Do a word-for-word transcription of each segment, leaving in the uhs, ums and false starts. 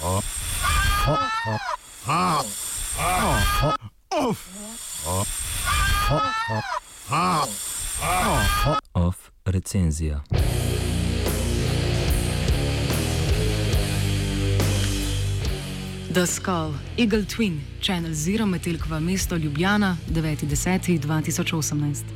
Off recenzija. The Skull, Eagle Twin, Channel Zero, Metelkova, mesto Ljubljana, deveti deseti dva tisoč osemnajst.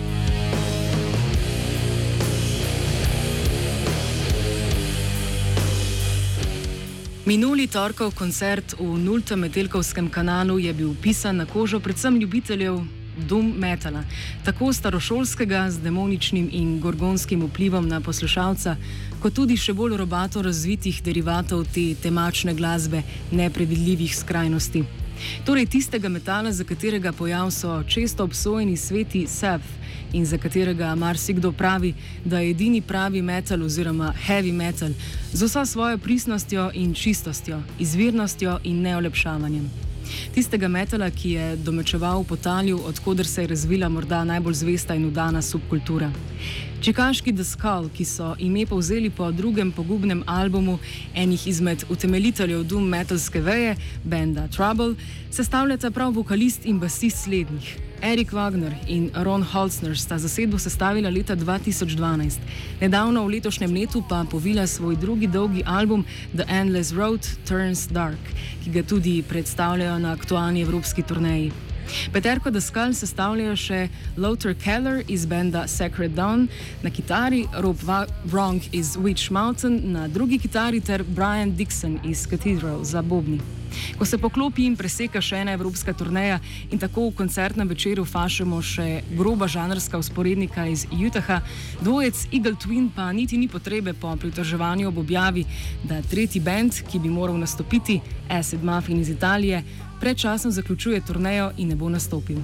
Minuli torkov koncert v nultem Metelkovskem kanalu je bil pisan na kožo predvsem ljubiteljev doom metala, tako starošolskega z demoničnim in gorgonskim vplivom na poslušalca, kot tudi še bolj robato razvitih derivatov te temačne glasbe nepredvidljivih skrajnosti. Torej tistega metala, za katerega pojav so često obsojeni sveti Sabbath in za katerega marsikdo pravi, da je edini pravi metal oziroma heavy metal z vso svojo pristnostjo in čistostjo, izvirnostjo in neolepšavanjem. Tistega metala, ki je domačeval v Potalju, odkoder se je razvila morda najbolj zvesta in udana subkultura. Čikaški The Skull, ki so ime povzeli po drugem pogubnem albumu enih izmed utemeljiteljev doom metalske veje, benda Trouble, sestavljata prav vokalist in basist slednjih. Erik Wagner in Ron Holzner sta zasedbo sestavila leta dva tisoč dvanajst. Nedavno v letošnjem letu pa povila svoj drugi dolgi album The Endless Road Turns Dark, ki ga tudi predstavljajo na aktualni evropski turneji. Peterko The Skull sestavljajo še Lothar Keller iz benda Sacred Dawn na kitari, Rob Wrong iz Witch Mountain na drugi kitari ter Brian Dixon iz Cathedral za bobni. Ko se poklopi in preseka še ena evropska turneja in tako v koncertnem večeru fašemo še groba žanrska vzporednika iz Utaha, dvojec Eagle Twin pa niti ni potrebe po pritoževanju ob objavi, da tretji bend, ki bi moral nastopiti, Acid Muffin iz Italije, predčasno zaključuje turnejo in ne bo nastopil.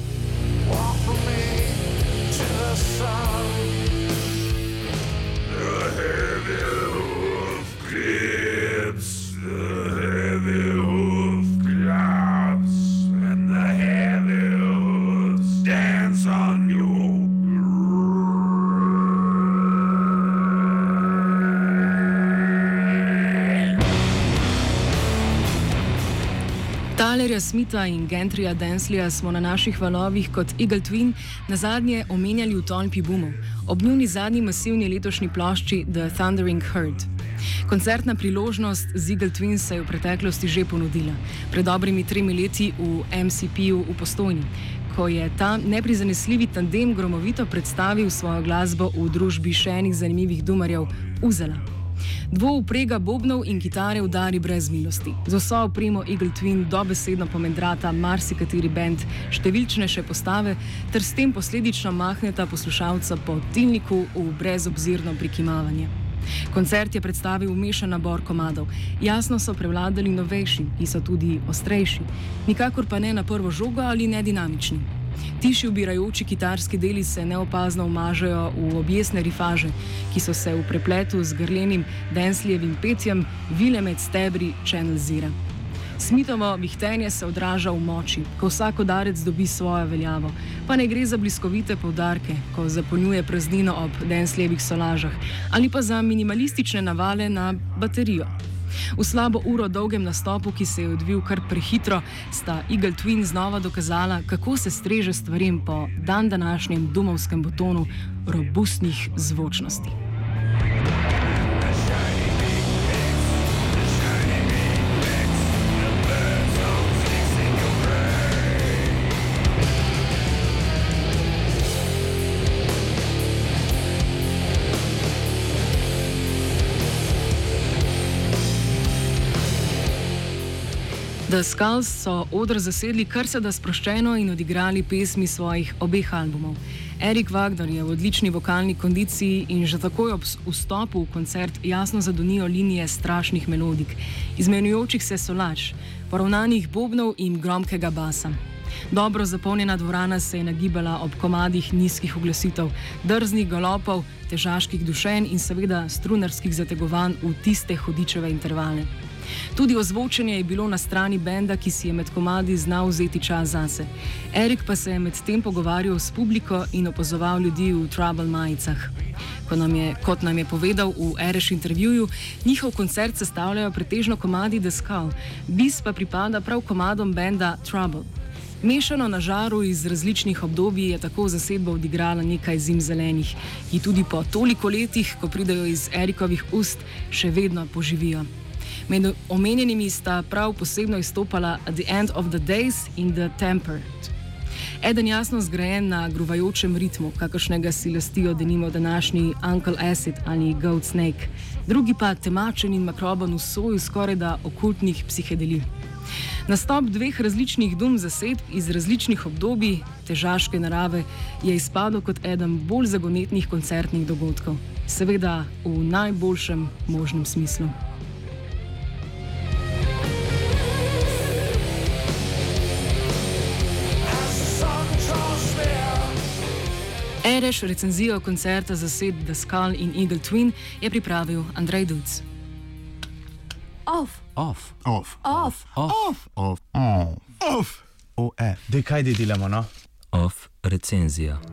Talerja Smitha in Gentryja Dansleyja smo na naših valovih kot Eagle Twin nazadnje omenjali v tolpi boomov, ob njuni zadnji masivni letošnji plošči The Thundering Herd. Koncertna priložnost z Eagle Twin se je v preteklosti že ponudila, pred dobrimi tremi leti v M C P-ju v Postojni, ko je ta neprizanesljivi tandem gromovito predstavil svojo glasbo v družbi še enih zanimivih dumarjev Uzela. Dvouprega bobnov in kitare udari brez milosti. Z vso opremo Eagle Twin dobesedno pomendrata marsikateri bend, številčnejše postave, ter s tem posledično mahneta poslušalca po tilniku v brezobzirno prikimavanje. Koncert je predstavil mešan nabor komadov. Jasno so prevladali novejši, ki so tudi ostrejši, nikakor pa ne na prvo žogo ali nedinamični. Tiši ubirajoči kitarski deli se neopazno umažajo v objesne rifaže, ki so se v prepletu z grlenim Dansleyjevim petjem vile med stebri Channel Zero. Smithovo vihtenje se odraža v moči, ko vsak udarec dobi svojo veljavo, pa ne gre za bliskovite poudarke, ko zapolnjuje praznino ob Dansleyjevih solažah, ali pa za minimalistične navale na baterijo. V slabo uro dolgem nastopu, ki se je odvil kar prehitro, sta Eagle Twin znova dokazala, kako se streže stvarem po dandanašnjem doomovskem botonu robustnih zvočnosti. The Skulls so oder zasedli kar se da sproščeno in odigrali pesmi svojih obeh albumov. Erik Wagner je v odlični vokalni kondiciji in že takoj ob vstopu v koncert jasno zadonijo linije strašnih melodik, izmenjujočih se solaž, poravnanih bobnov in gromkega basa. Dobro zapolnjena dvorana se je nagibala ob komadih nizkih uglasitev, drznih galopov, težaških dušenj in seveda strunarskih zategovanj v tiste hudičeve intervale. Tudi ozvočenje je bilo na strani benda, ki si je med komadi znal vzeti čas zase. Erik pa se je med tem pogovarjal s publiko in opazoval ljudi v Trouble majicah. Ko nam je, kot nam je povedal v Ereš intervjuju, njihov koncert sestavljajo pretežno komadi The Skull, bis pa pripada prav komadom benda Trouble. Mešano na žaru iz različnih obdobij je tako zasedba odigrala nekaj zim zelenih, ki tudi po toliko letih, ko pridejo iz Erikovih ust, še vedno poživijo. Med omenjenimi sta prav posebno izstopala At the End of the Days in The Tempered. Eden jasno zgrajen na gruvajočem ritmu, kakršnega si lastijo denimo današnji Uncle Acid ali Goat Snake, drugi pa temačen in makroben v soju skorajda okultnih psihedelij. Nastop dveh različnih dum zasedb iz različnih obdobij težaške narave je izpadel kot eden bolj zagonetnih koncertnih dogodkov, seveda v najboljšem možnem smislu. Ereš recenzijo koncerta zasedb The Skull in Eagle Twin je pripravil Andrej Duc. Off. Off. Off. Off. Off. Off. Off. Off. O F. Dej kaj delamo, no? Off recenzija.